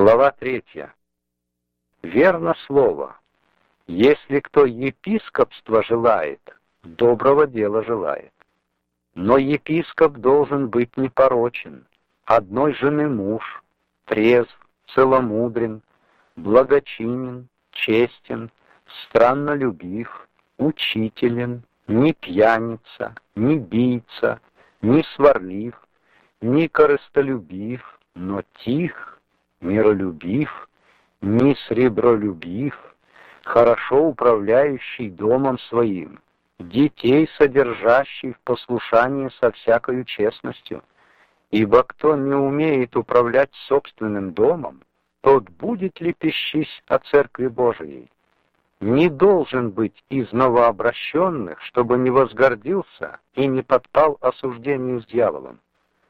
Глава 3. Верно слово. Если кто епископства желает, доброго дела желает. Но епископ должен быть непорочен, одной жены муж, трезв, целомудрен, благочинен, честен, страннолюбив, учителен, не пьяница, не бийца, не сварлив, не корыстолюбив, но тих, миролюбив, не сребролюбив, хорошо управляющий домом своим, детей содержащий в послушании со всякою честностью. Ибо кто не умеет управлять собственным домом, тот будет лепещись о Церкви Божией. Не должен быть из новообращенных, чтобы не возгордился и не подпал осуждению с дьяволом.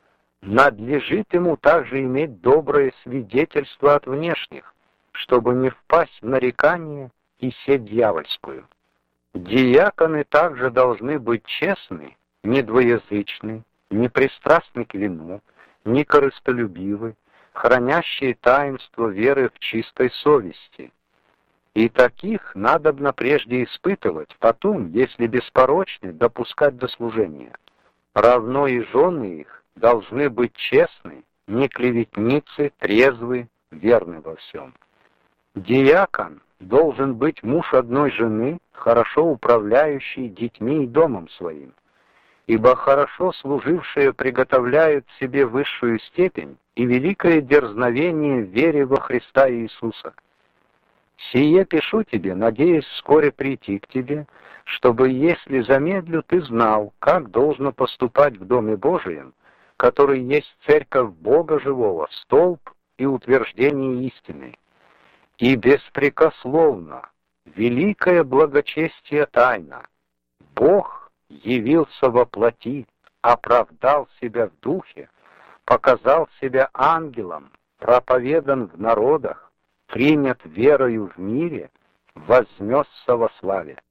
Надлежит ему также иметь доброе свидетельство от внешних, чтобы не впасть в нарекание и сеть дьявольскую. Диаконы также должны быть честны, недвоязычны, непристрастны к вину, не корыстолюбивы, хранящие таинство веры в чистой совести. И таких надобно прежде испытывать, потом, если беспорочны, допускать до служения. Равно и жены их должны быть честны, не клеветницы, трезвы, верны во всем. Диакон должен быть муж одной жены, хорошо управляющий детьми и домом своим, ибо хорошо служившие приготовляют себе высшую степень и великое дерзновение в вере во Христа Иисуса. Сие пишу тебе, надеясь вскоре прийти к тебе, чтобы, если замедлю, ты знал, как должно поступать в Доме Божием, который есть церковь Бога живого, столб и утверждение истины. И беспрекословно, великое благочестие тайна, Бог явился во плоти, оправдал себя в духе, показал себя ангелом, проповедан в народах, принят верою в мире, вознесся во славе.